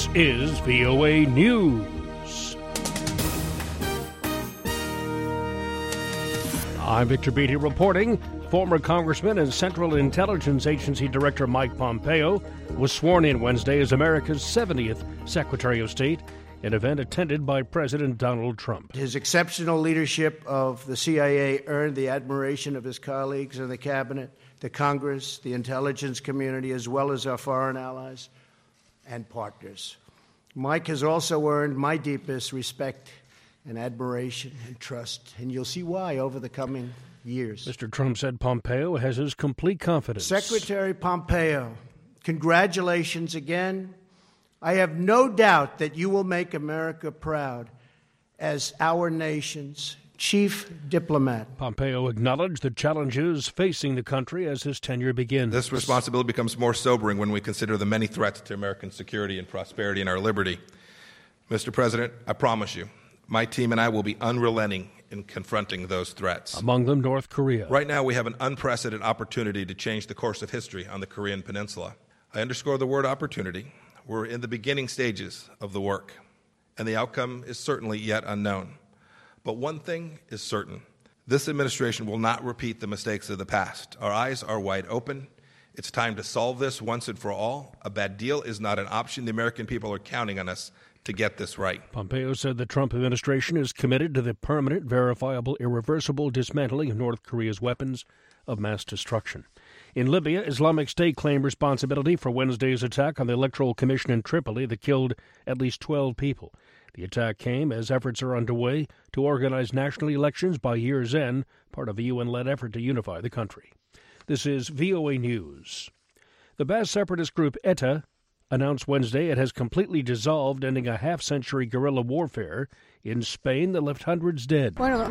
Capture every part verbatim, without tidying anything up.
is V O A News. I'm Victor Beatty reporting. Former Congressman and Central Intelligence Agency Director Mike Pompeo was sworn in Wednesday as America's seventieth Secretary of State, an event attended by President Donald Trump. His exceptional leadership of the C I A earned the admiration of his colleagues in the cabinet, the Congress, the intelligence community, as well as our foreign allies and partners. Mike has also earned my deepest respect and admiration and trust, and you'll see why over the coming years. Mister Trump said Pompeo has his complete confidence. Secretary Pompeo, congratulations again. I have no doubt that you will make America proud as our nation's chief diplomat. Pompeo acknowledged the challenges facing the country as his tenure begins. This responsibility becomes more sobering when we consider the many threats to American security and prosperity and our liberty. Mister President, I promise you, my team and I will be unrelenting in confronting those threats. Among them, North Korea. Right now, we have an unprecedented opportunity to change the course of history on the Korean Peninsula. I underscore the word opportunity. We're in the beginning stages of the work, and the outcome is certainly yet unknown. But one thing is certain. This administration will not repeat the mistakes of the past. Our eyes are wide open. It's time to solve this once and for all. A bad deal is not an option. The American people are counting on us to get this right. Pompeo said the Trump administration is committed to the permanent, verifiable, irreversible dismantling of North Korea's weapons of mass destruction. In Libya, Islamic State claimed responsibility for Wednesday's attack on the Electoral Commission in Tripoli that killed at least twelve people. The attack came as efforts are underway to organize national elections by year's end, part of a U N-led effort to unify the country. This is V O A News. The Basque separatist group ETA announced Wednesday it has completely dissolved, ending a half-century guerrilla warfare in Spain that left hundreds dead. Carmen,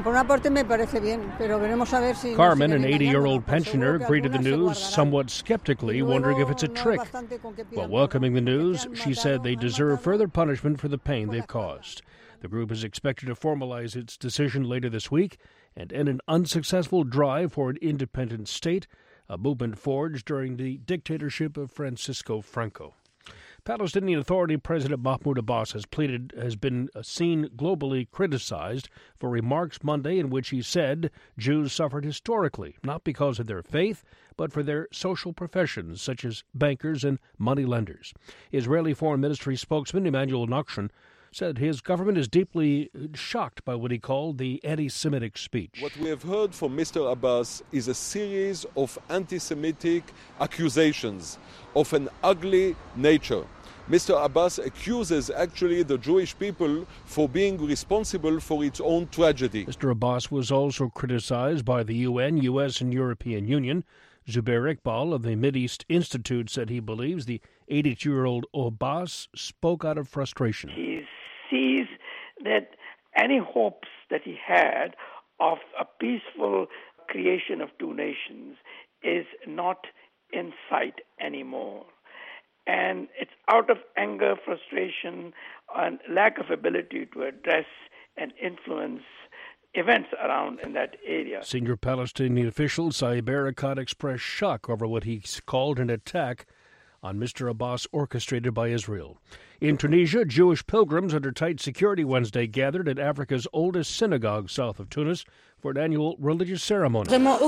an eighty-year-old pensioner, greeted the news somewhat skeptically, wondering if it's a trick. While welcoming the news, she said they deserve further punishment for the pain they've caused. The group is expected to formalize its decision later this week and end an unsuccessful drive for an independent state, a movement forged during the dictatorship of Francisco Franco. Palestinian Authority President Mahmoud Abbas has pleaded has been seen globally criticized for remarks Monday in which he said Jews suffered historically, not because of their faith, but for their social professions, such as bankers and moneylenders. Israeli Foreign Ministry spokesman Emmanuel Nachshon said his government is deeply shocked by what he called the anti-Semitic speech. What we have heard from Mister Abbas is a series of anti-Semitic accusations of an ugly nature. Mister Abbas accuses actually the Jewish people for being responsible for its own tragedy. Mister Abbas was also criticized by the U N, U S, and European Union. Zubair Iqbal of the Mideast Institute said he believes the eighty-two-year-old Abbas spoke out of frustration. He sees that any hopes that he had of a peaceful creation of two nations is not in sight anymore. And it's out of anger, frustration, and lack of ability to address and influence events around in that area. Senior Palestinian official Saeb Erekat expressed shock over what he called an attack on Mister Abbas orchestrated by Israel. In Tunisia, Jewish pilgrims under tight security Wednesday gathered at Africa's oldest synagogue south of Tunis for an annual religious ceremony. Among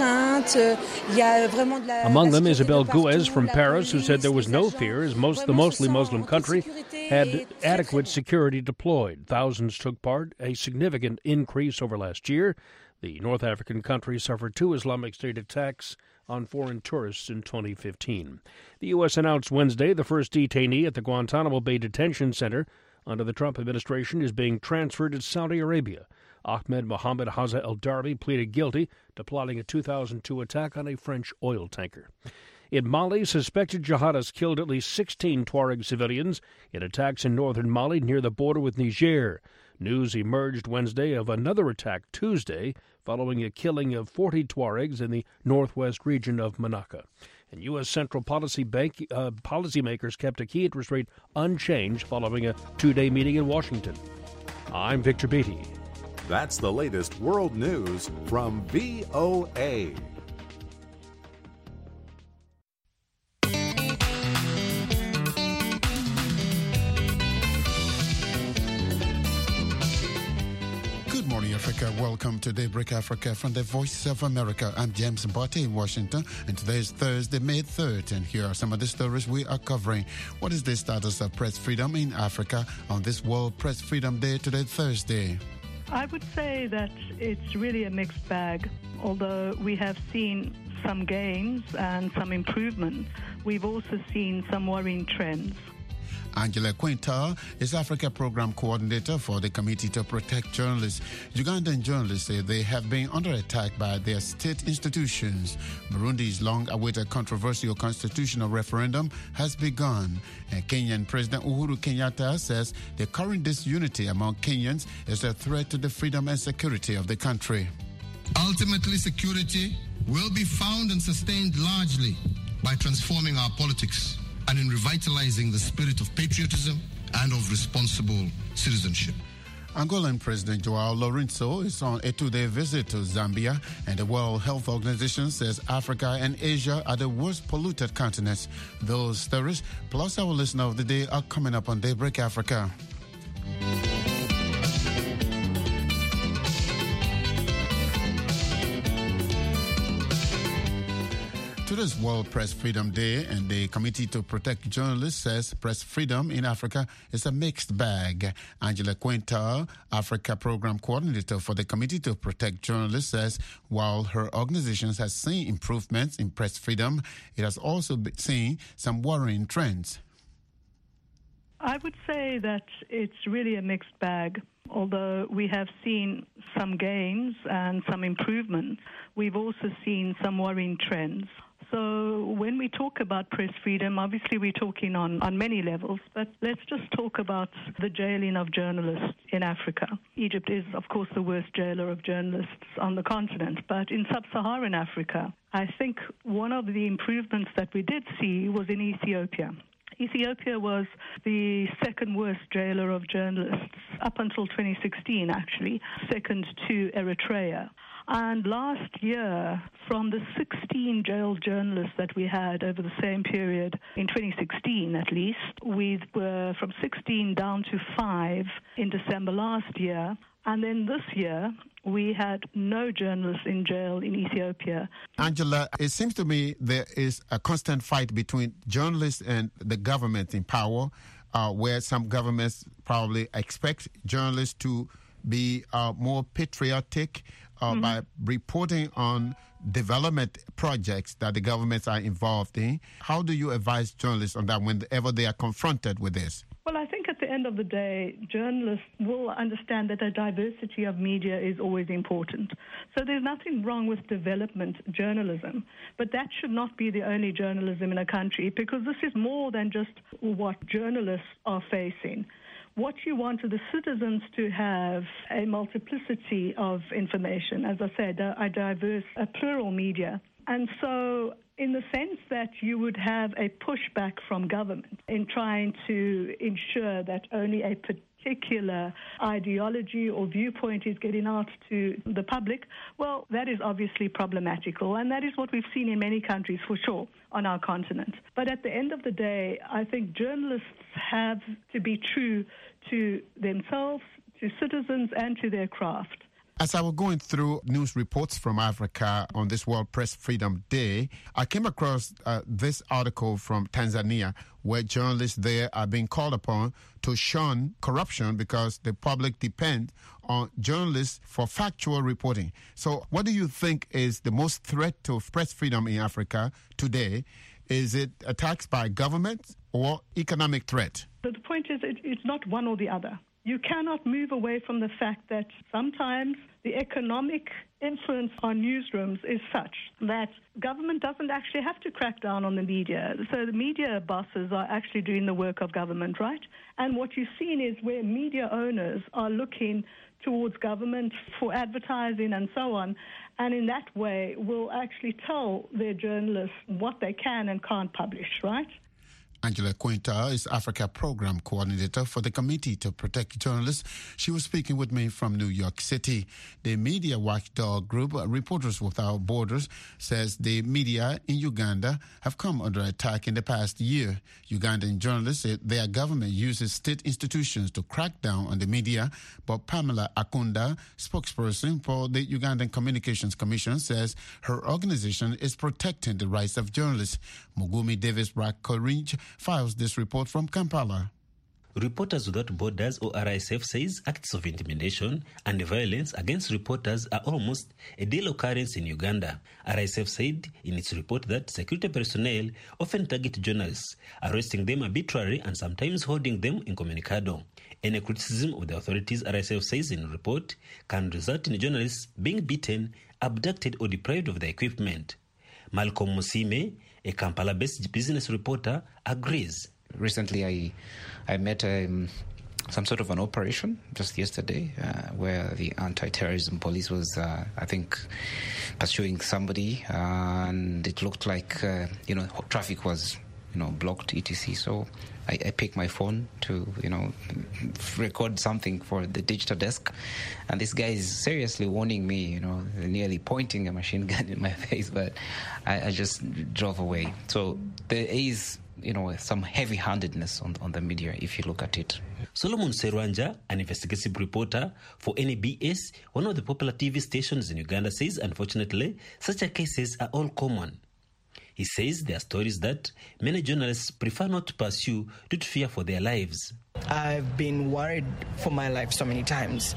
them, Isabelle Guez from Paris, who said there was no fear as most the mostly Muslim country had adequate security deployed. Thousands took part, a significant increase over last year. The North African country suffered two Islamic State attacks on foreign tourists in twenty fifteen. The U S announced Wednesday the first detainee at the Guantanamo Bay Detention Center under the Trump administration is being transferred to Saudi Arabia. Ahmed Mohamed Haza El Darbi pleaded guilty to plotting a two thousand two attack on a French oil tanker. In Mali, suspected jihadists killed at least sixteen Tuareg civilians in attacks in northern Mali near the border with Niger. News emerged Wednesday of another attack Tuesday following a killing of forty Tuaregs in the northwest region of Manaka. And U S Central Policy Bank uh, policymakers kept a key interest rate unchanged following a two-day meeting in Washington. I'm Victor Beatty. That's the latest world news from V O A. Africa. Welcome to Daybreak Africa from the Voice of America. I'm James Mbote in Washington, and today is Thursday, May third, and here are some of the stories we are covering. What is the status of press freedom in Africa on this World Press Freedom Day today, Thursday? I would say that it's really a mixed bag. Although we have seen some gains and some improvements, we've also seen some worrying trends. Angela Quintal is Africa Program Coordinator for the Committee to Protect Journalists. Ugandan journalists say they have been under attack by their state institutions. Burundi's long-awaited controversial constitutional referendum has begun. And Kenyan President Uhuru Kenyatta says the current disunity among Kenyans is a threat to the freedom and security of the country. Ultimately, security will be found and sustained largely by transforming our politics and in revitalizing the spirit of patriotism and of responsible citizenship. Angolan President Joao Lourenço is on a two-day visit to Zambia, and the World Health Organization says Africa and Asia are the worst polluted continents. Those stories, plus our listener of the day, are coming up on Daybreak Africa. Today's World Press Freedom Day, and the Committee to Protect Journalists says press freedom in Africa is a mixed bag. Angela Quintal, Africa Program Coordinator for the Committee to Protect Journalists, says while her organization has seen improvements in press freedom, it has also been seen some worrying trends. I would say that it's really a mixed bag. Although we have seen some gains and some improvements, we've also seen some worrying trends. So when we talk about press freedom, obviously we're talking on, on many levels, but let's just talk about the jailing of journalists in Africa. Egypt is, of course, the worst jailer of journalists on the continent, but in sub-Saharan Africa, I think one of the improvements that we did see was in Ethiopia. Ethiopia was the second worst jailer of journalists up until twenty sixteen, actually, second to Eritrea. And last year, from the sixteen jailed journalists that we had over the same period, in twenty sixteen at least, we were from sixteen down to five in December last year. And then this year, we had no journalists in jail in Ethiopia. Angela, it seems to me there is a constant fight between journalists and the government in power, uh, where some governments probably expect journalists to be uh, more patriotic uh, mm-hmm. by reporting on development projects that the governments are involved in. How do you advise journalists on that whenever they are confronted with this? Well, I think at the end of the day, journalists will understand that a diversity of media is always important. So there's nothing wrong with development journalism, but that should not be the only journalism in a country, because this is more than just what journalists are facing. What you want are the citizens to have a multiplicity of information, as I said, a, a diverse, a plural media. And so in the sense that you would have a pushback from government in trying to ensure that only a particular ideology or viewpoint is getting out to the public, well, that is obviously problematical, and that is what we've seen in many countries, for sure, on our continent. But at the end of the day, I think journalists have to be true to themselves, to citizens, and to their craft. As I was going through news reports from Africa on this World Press Freedom Day, I came across uh, this article from Tanzania, where journalists there are being called upon to shun corruption because the public depend on journalists for factual reporting. So what do you think is the most threat to press freedom in Africa today? Is it attacks by government or economic threat? But the point is, it, it's not one or the other. You cannot move away from the fact that sometimes the economic influence on newsrooms is such that government doesn't actually have to crack down on the media. So the media bosses are actually doing the work of government, right? And what you've seen is where media owners are looking towards government for advertising and so on, and in that way will actually tell their journalists what they can and can't publish, right? Angela Quinta is Africa Program Coordinator for the Committee to Protect Journalists. She was speaking with me from New York City. The media watchdog group, Reporters Without Borders, says the media in Uganda have come under attack in the past year. Ugandan journalists say their government uses state institutions to crack down on the media, but Pamela Akunda, spokesperson for the Ugandan Communications Commission, says her organization is protecting the rights of journalists. Mugumi Davis Brack-Coringe files this report from Kampala. Reporters Without Borders, or R S F, says acts of intimidation and violence against reporters are almost a daily occurrence in Uganda. R S F said in its report that security personnel often target journalists, arresting them arbitrarily and sometimes holding them incommunicado. Any criticism of the authorities, R S F says in the report, can result in journalists being beaten, abducted or deprived of their equipment. Malcolm Musime, a Kampala-based business reporter, agrees. Recently, I I met um, some sort of an operation just yesterday uh, where the anti-terrorism police was, uh, I think, pursuing somebody, uh, and it looked like, uh, you know, traffic was, you know, blocked, et cetera. So I, I picked my phone to, you know, record something for the digital desk, and this guy is seriously warning me, you know, nearly pointing a machine gun in my face, but I, I just drove away. So there is, you know, some heavy-handedness on, on the media if you look at it. Solomon Serwanja, an investigative reporter for N B S, one of the popular T V stations in Uganda, says unfortunately such cases are all common. He says there are stories that many journalists prefer not to pursue due to fear for their lives. I've been worried for my life so many times,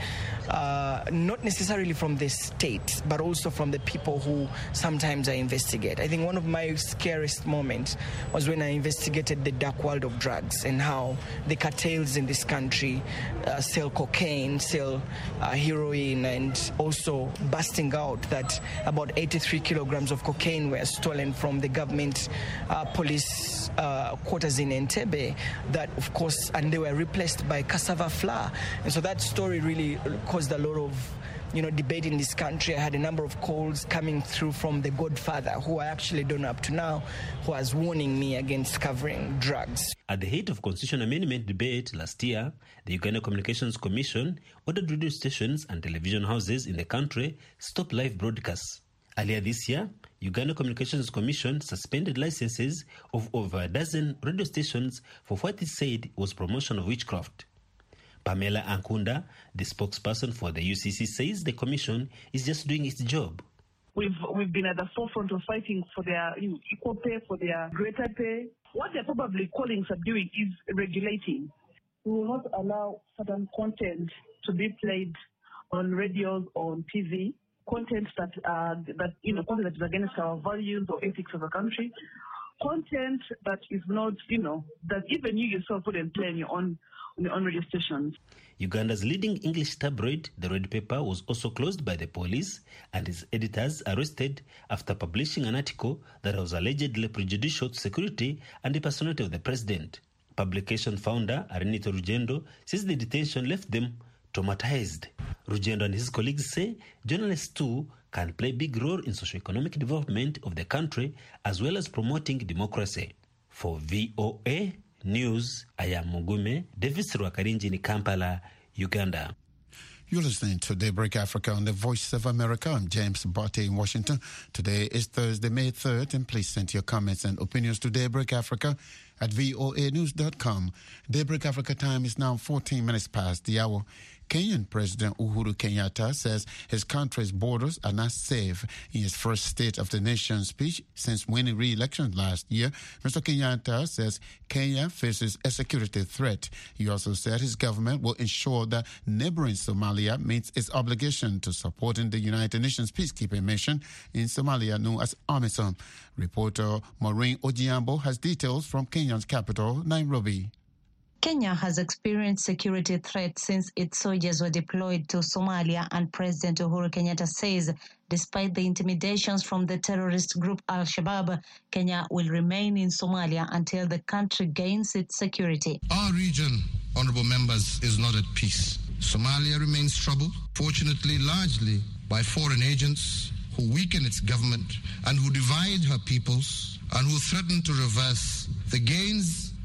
uh, not necessarily from the state, but also from the people who sometimes I investigate. I think one of my scariest moments was when I investigated the dark world of drugs and how the cartels in this country uh, sell cocaine, sell uh, heroin, and also busting out that about eighty-three kilograms of cocaine were stolen from the government uh, police uh, quarters in Entebbe, that of course, and they were replaced by cassava flour. And so that story really caused a lot of, you know, debate in this country. I had a number of calls coming through from the Godfather, who I actually don't know up to now, who was warning me against covering drugs. At the height of constitutional amendment debate last year, the Uganda Communications Commission ordered radio stations and television houses in the country stop live broadcasts. Earlier this year, Uganda Communications Commission suspended licenses of over a dozen radio stations for what it said was promotion of witchcraft. Pamela Ankunda, the spokesperson for the U C C, says the commission is just doing its job. We've we've been at the forefront of fighting for their, you know, equal pay, for their greater pay. What they're probably calling subduing is regulating. We will not allow certain content to be played on radios or on T V. Content that, uh, that you know, content that is against our values or ethics of the country, content that is not, you know, that even you yourself wouldn't play on your own, on your own radio stations. Uganda's leading English tabloid, The Red Paper, was also closed by the police and its editors arrested after publishing an article that was allegedly prejudicial to security and the personality of the president. Publication founder Arenito Rugendo says the detention left them traumatized. Rugendo and his colleagues say journalists too can play a big role in socio-economic development of the country as well as promoting democracy. For V O A News, I am Mugume Davis Rwakarinji in Kampala, Uganda. You're listening to Daybreak Africa on the Voice of America. I'm James Botte in Washington. Today is Thursday, May third, and please send your comments and opinions to Daybreak Africa at voa news dot com. Daybreak Africa time is now fourteen minutes past the hour. Kenyan President Uhuru Kenyatta says his country's borders are not safe. In his first State of the Nation speech since winning re-election last year, Mister Kenyatta says Kenya faces a security threat. He also said his government will ensure that neighboring Somalia meets its obligation to supporting the United Nations peacekeeping mission in Somalia known as AMISOM. Reporter Maureen Ojiambo has details from Kenya's capital, Nairobi. Kenya has experienced security threats since its soldiers were deployed to Somalia, and President Uhuru Kenyatta says despite the intimidations from the terrorist group Al-Shabaab, Kenya will remain in Somalia until the country gains its security. Our region, honorable members, is not at peace. Somalia remains troubled, fortunately largely by foreign agents who weaken its government and who divide her peoples and who threaten to reverse the gains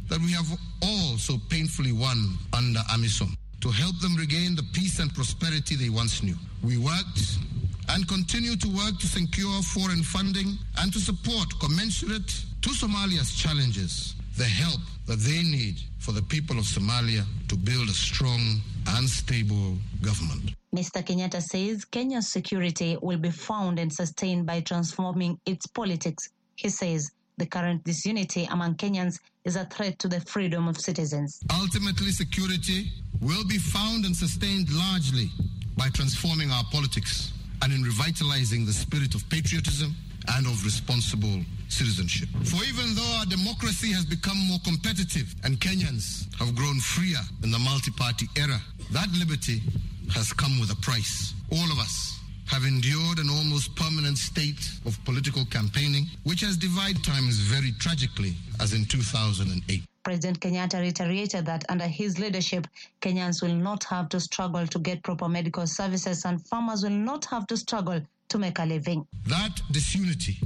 that we have all so painfully won under AMISOM to help them regain the peace and prosperity they once knew. We worked and continue to work to secure foreign funding and to support, commensurate to Somalia's challenges, the help that they need for the people of Somalia to build a strong and stable government. Mister Kenyatta says Kenya's security will be found and sustained by transforming its politics. He says the current disunity among Kenyans is a threat to the freedom of citizens. Ultimately, security will be found and sustained largely by transforming our politics and in revitalizing the spirit of patriotism and of responsible citizenship. For even though our democracy has become more competitive and Kenyans have grown freer in the multi-party era, that liberty has come with a price. All of us have endured an almost permanent state of political campaigning, which has divided times very tragically, as in two thousand eight. President Kenyatta reiterated that under his leadership, Kenyans will not have to struggle to get proper medical services and farmers will not have to struggle to make a living. That disunity,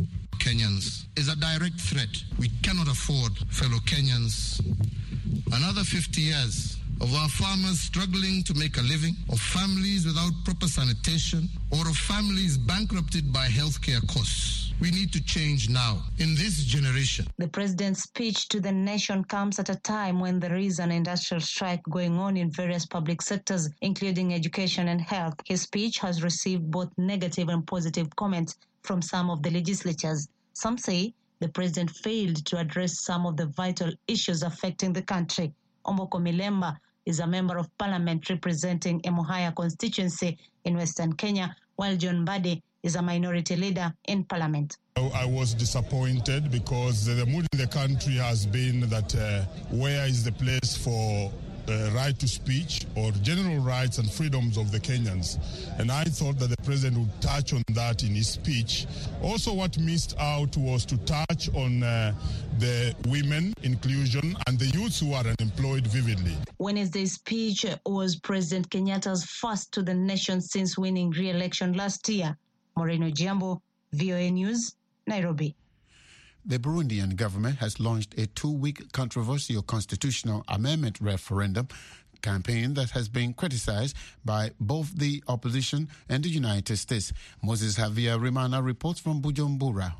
Kenyans, is a direct threat. We cannot afford, fellow Kenyans, another fifty years of our farmers struggling to make a living, of families without proper sanitation, or of families bankrupted by healthcare costs. We need to change now, in this generation. The president's speech to the nation comes at a time when there is an industrial strike going on in various public sectors, including education and health. His speech has received both negative and positive comments from some of the legislatures. Some say the president failed to address some of the vital issues affecting the country. Omboko Milemba is a member of parliament representing Emuhaya constituency in Western Kenya, while John Mbadi is a minority leader in parliament. I was disappointed because the mood in the country has been that uh, where is the place for the right to speech or general rights and freedoms of the Kenyans. And I thought that the president would touch on that in his speech. Also, what missed out was to touch on uh, the women inclusion and the youths who are unemployed vividly. Wednesday's speech was President Kenyatta's first to the nation since winning re-election last year. Moreno Giambo, V O A News, Nairobi. The Burundian government has launched a two-week controversial constitutional amendment referendum campaign that has been criticized by both the opposition and the United States. Moses Javier Rimana reports from Bujumbura.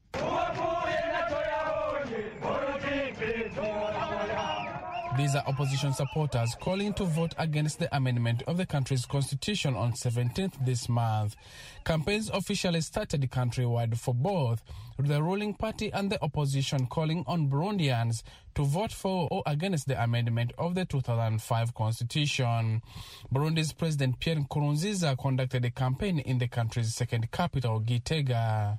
These are opposition supporters calling to vote against the amendment of the country's constitution on seventeenth this month. Campaigns officially started countrywide for both the ruling party and the opposition, calling on Burundians to vote for or against the amendment of the two thousand five constitution. Burundi's President Pierre Nkurunziza conducted a campaign in the country's second capital, Gitega.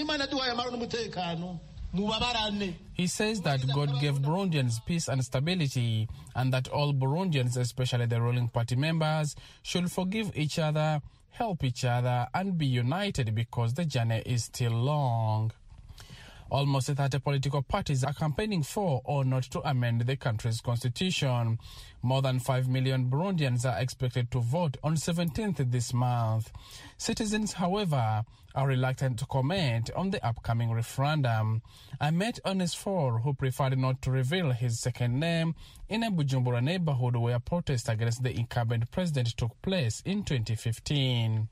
He says that God gave Burundians peace and stability and that all Burundians, especially the ruling party members, should forgive each other, help each other and be united because the journey is still long. Almost thirty political parties are campaigning for or not to amend the country's constitution. More than five million Burundians are expected to vote on seventeenth this month. Citizens, however, are reluctant to comment on the upcoming referendum. I met Onesfor, who preferred not to reveal his second name, in a Bujumbura neighborhood where protests against the incumbent president took place in twenty fifteen.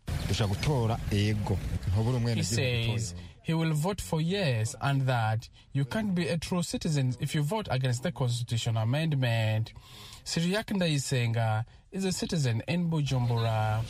He says he will vote for yes and that you can't be a true citizen if you vote against the constitutional amendment. Siriak Ndaisenga is a citizen in Bujumbura.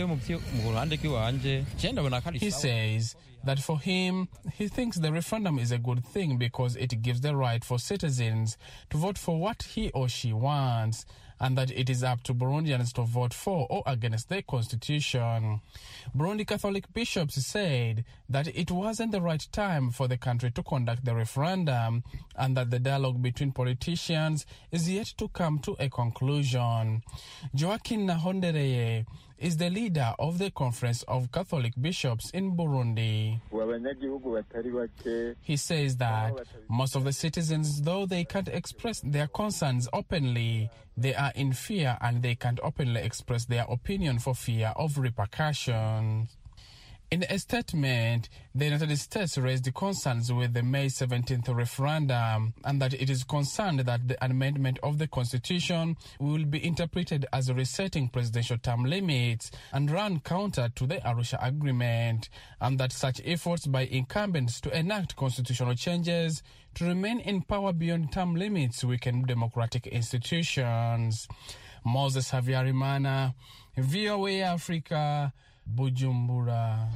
He says that for him, he thinks the referendum is a good thing because it gives the right for citizens to vote for what he or she wants, and that it is up to Burundians to vote for or against the constitution. Burundi Catholic bishops said that it wasn't the right time for the country to conduct the referendum and that the dialogue between politicians is yet to come to a conclusion. Joaquin Nahondereye is the leader of the Conference of Catholic Bishops in Burundi. He says that most of the citizens, though they can't express their concerns openly, they are in fear and they can't openly express their opinion for fear of repercussions. In a statement, the United States raised concerns with the May seventeenth referendum and that it is concerned that the amendment of the Constitution will be interpreted as resetting presidential term limits and run counter to the Arusha Agreement, and that such efforts by incumbents to enact constitutional changes to remain in power beyond term limits weaken democratic institutions. Moses Havyarimana, V O A Africa, Bujumbura.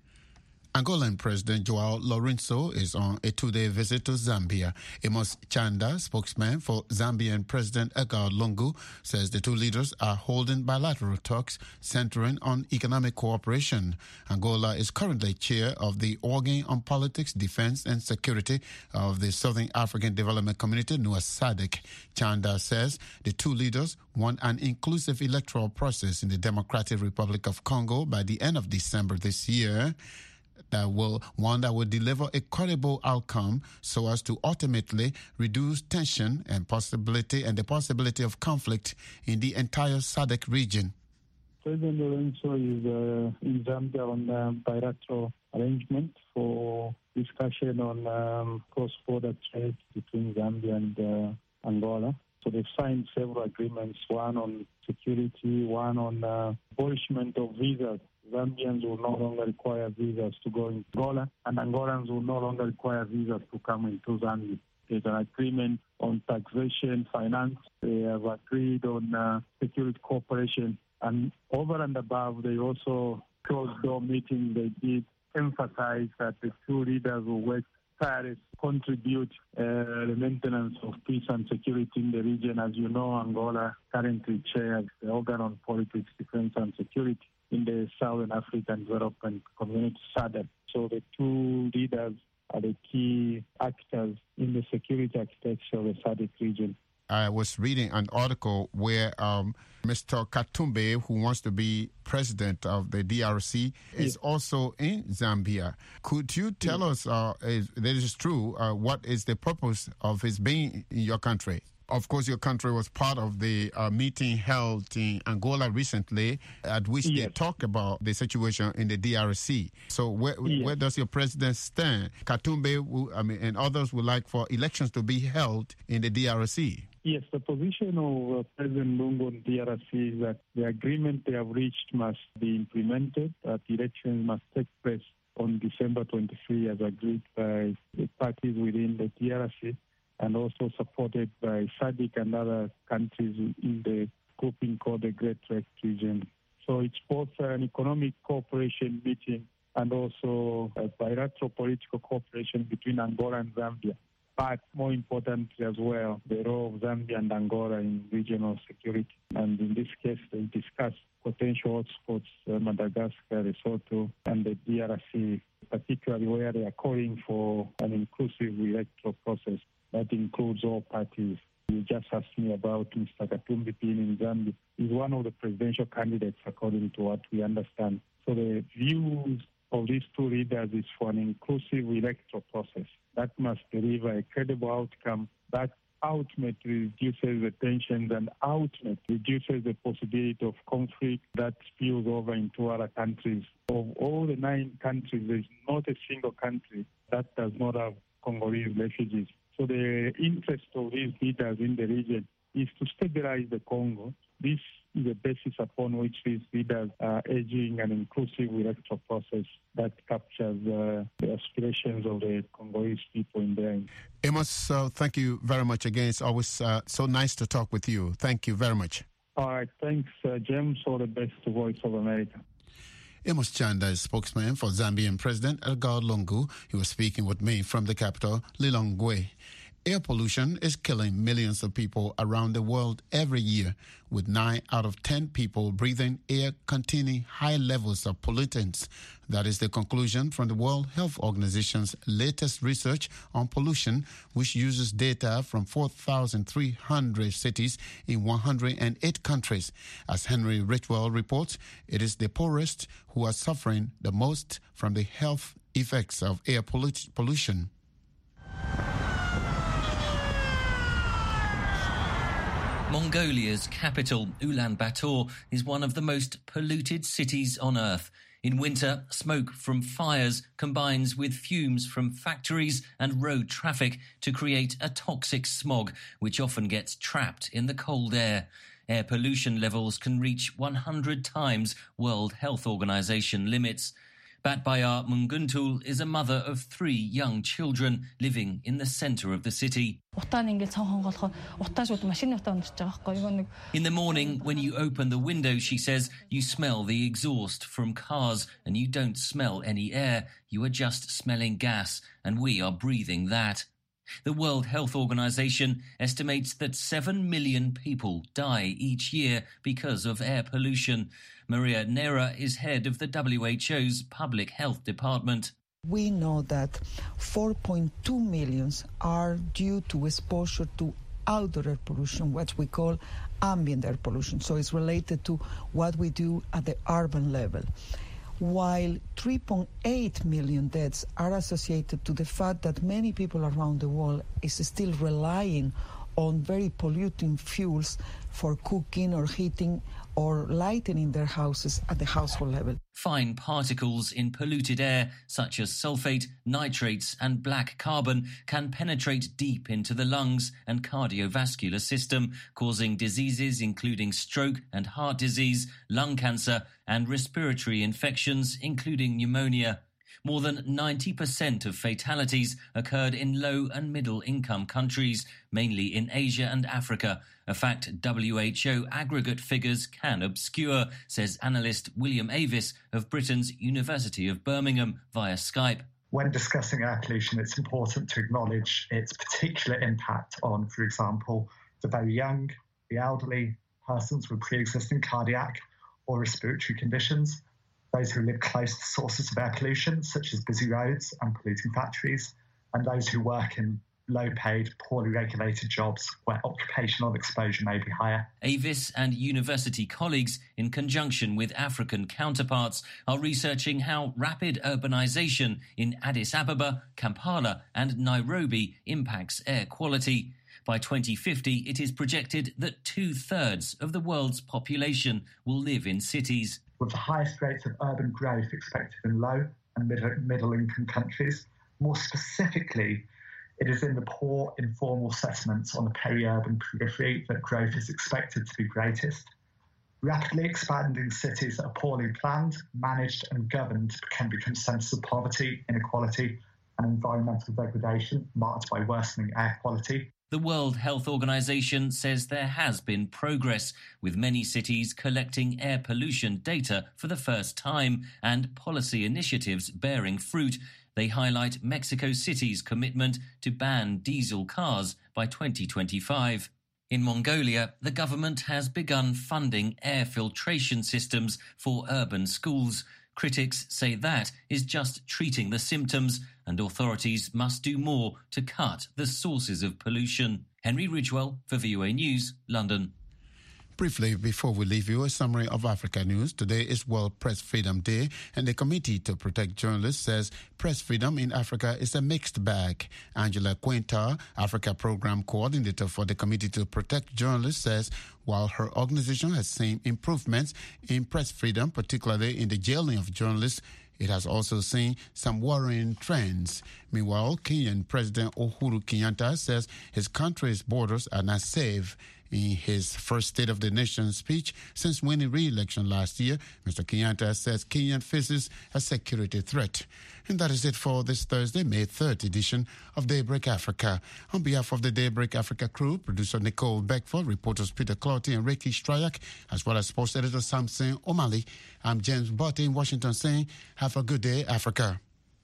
Angolan President Joao Lourenço is on a two-day visit to Zambia. Amos Chanda, spokesman for Zambian President Edgar Lungu, says the two leaders are holding bilateral talks centering on economic cooperation. Angola is currently chair of the Organ on Politics, Defense and Security of the Southern African Development Community, N U A S S A D C. Chanda says the two leaders want an inclusive electoral process in the Democratic Republic of Congo by the end of December this year. That will one that will deliver a credible outcome so as to ultimately reduce tension and possibility and the possibility of conflict in the entire S A D C region. President Lourenço is uh, in Zambia on uh, bilateral arrangement for discussion on um, cross-border trade between Zambia and uh, Angola. So they've signed several agreements, one on security, one on uh, abolishment of visas. Zambians will no longer require visas to go into Angola, and Angolans will no longer require visas to come into Zambia. There's an agreement on taxation, finance. They have agreed on uh, security cooperation. And over and above, they also closed-door meeting. They did emphasize that the two leaders will work tirelessly, contribute uh, the maintenance of peace and security in the region. As you know, Angola currently chairs the Organ on Politics, Defense and Security in the Southern African Development Community, S A D C. So the two leaders are the key actors in the security architecture of the S A D C region. I was reading an article where um, Mister Katumbi, who wants to be president of the D R C, is yes. also in Zambia. Could you tell yes. us, uh, if that is true, uh, what is the purpose of his being in your country? Of course, your country was part of the uh, meeting held in Angola recently, at which yes. they talked about the situation in the D R C. So where, yes. where does your president stand? Katumbi will, I mean, and others would like for elections to be held in the D R C. Yes, the position of uh, President Lungu on D R C is that the agreement they have reached must be implemented, that elections must take place on December twenty-third as agreed by the parties within the D R C, and also supported by S A D C and other countries in the grouping called the Great Lakes region. So it's both an economic cooperation meeting and also a bilateral political cooperation between Angola and Zambia. But more importantly as well, the role of Zambia and Angola in regional security. And in this case, they discussed potential hotspots, uh, Madagascar, Lesotho, and the D R C, particularly where they are calling for an inclusive electoral process that includes all parties. You just asked me about Mister Katumbi being in Zambia. He's one of the presidential candidates, according to what we understand. So the views of these two leaders is for an inclusive electoral process that must deliver a credible outcome that ultimately reduces the tensions and ultimately reduces the possibility of conflict that spills over into other countries. Of all the nine countries, there's not a single country that does not have Congolese refugees. So the interest of these leaders in the region is to stabilize the Congo. This is the basis upon which these leaders are urging an inclusive electoral process that captures uh, the aspirations of the Congolese people in there. Amos, uh, thank you very much again. It's always uh, so nice to talk with you. Thank you very much. All right. Thanks, uh, James. All the best to Voice of America. Amos Chanda is spokesman for Zambian President Edgar Lungu. He was speaking with me from the capital, Lilongwe. Air pollution is killing millions of people around the world every year, with nine out of ten people breathing air containing high levels of pollutants. That is the conclusion from the World Health Organization's latest research on pollution, which uses data from four thousand three hundred cities in one hundred eight countries. As Henry Richwell reports, it is the poorest who are suffering the most from the health effects of air pollut- pollution. Mongolia's capital, Ulaanbaatar, is one of the most polluted cities on Earth. In winter, smoke from fires combines with fumes from factories and road traffic to create a toxic smog, which often gets trapped in the cold air. Air pollution levels can reach one hundred times World Health Organization limits. Batbayar Munguntul is a mother of three young children living in the centre of the city. In the morning, when you open the window, she says, you smell the exhaust from cars and you don't smell any air. You are just smelling gas, and we are breathing that. The World Health Organization estimates that seven million people die each year because of air pollution. Maria Neira is head of the W H O's Public Health Department. We know that four point two million are due to exposure to outdoor air pollution, what we call ambient air pollution. So it's related to what we do at the urban level. While three point eight million deaths are associated to the fact that many people around the world is still relying on very polluting fuels for cooking or heating or lighting their houses at the household level. Fine particles in polluted air, such as sulfate, nitrates and black carbon, can penetrate deep into the lungs and cardiovascular system, causing diseases including stroke and heart disease, lung cancer and respiratory infections, including pneumonia. More than ninety percent of fatalities occurred in low and middle income countries, mainly in Asia and Africa, a fact W H O aggregate figures can obscure, says analyst William Avis of Britain's University of Birmingham via Skype. When discussing air pollution, it's important to acknowledge its particular impact on, for example, the very young, the elderly, persons with pre-existing cardiac or respiratory conditions, those who live close to sources of air pollution, such as busy roads and polluting factories, and those who work in low-paid, poorly regulated jobs where occupational exposure may be higher. Avis and university colleagues, in conjunction with African counterparts, are researching how rapid urbanisation in Addis Ababa, Kampala and Nairobi impacts air quality. By twenty fifty, it is projected that two-thirds of the world's population will live in cities. With the highest rates of urban growth expected in low and middle-income countries, more specifically, it is in the poor informal settlements on the peri-urban periphery that growth is expected to be greatest. Rapidly expanding cities that are poorly planned, managed and governed can become centres of poverty, inequality and environmental degradation marked by worsening air quality. The World Health Organization says there has been progress, with many cities collecting air pollution data for the first time and policy initiatives bearing fruit. They highlight Mexico City's commitment to ban diesel cars by twenty twenty-five. In Mongolia, the government has begun funding air filtration systems for urban schools. Critics say that is just treating the symptoms, and authorities must do more to cut the sources of pollution. Henry Ridgewell for V O A News, London. Briefly, before we leave you, a summary of Africa news. Today is World Press Freedom Day, and the Committee to Protect Journalists says press freedom in Africa is a mixed bag. Angela Quinta, Africa Program Coordinator for the Committee to Protect Journalists, says while her organization has seen improvements in press freedom, particularly in the jailing of journalists, it has also seen some worrying trends. Meanwhile, Kenyan President Uhuru Kenyatta says his country's borders are not safe. In his first State of the Nation speech since winning re-election last year, Mister Kenyatta says Kenya faces a security threat. And that is it for this Thursday, May third edition of Daybreak Africa. On behalf of the Daybreak Africa crew, producer Nicole Beckford, reporters Peter Clotty and Ricky Strayak, as well as sports editor Samson O'Malley, I'm James Botte in Washington saying, have a good day, Africa.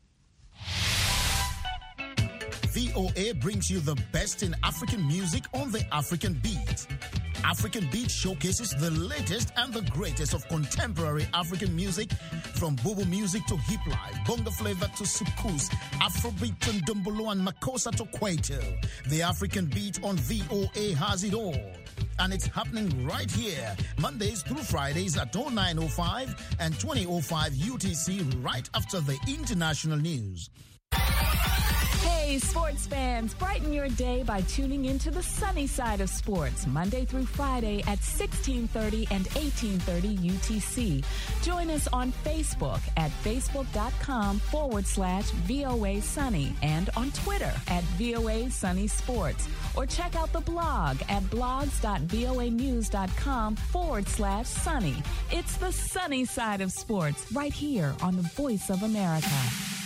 V O A brings you the best in African music on the African Beat. African Beat showcases the latest and the greatest of contemporary African music, from Bobo music to hip life, bongo flavor to soukous, Afrobeat and Dumbolo and Makossa to Kwaito. The African Beat on V O A has it all. And it's happening right here, Mondays through Fridays at oh nine oh five and twenty oh five U T C, right after the international news. Hey, sports fans, brighten your day by tuning into the sunny side of sports, Monday through Friday at sixteen thirty and eighteen thirty U T C. Join us on Facebook at facebook.com forward slash VOA Sunny and on Twitter at VOA Sunny Sports. Or check out the blog at blogs.voanews.com forward slash sunny. It's the sunny side of sports right here on the Voice of America.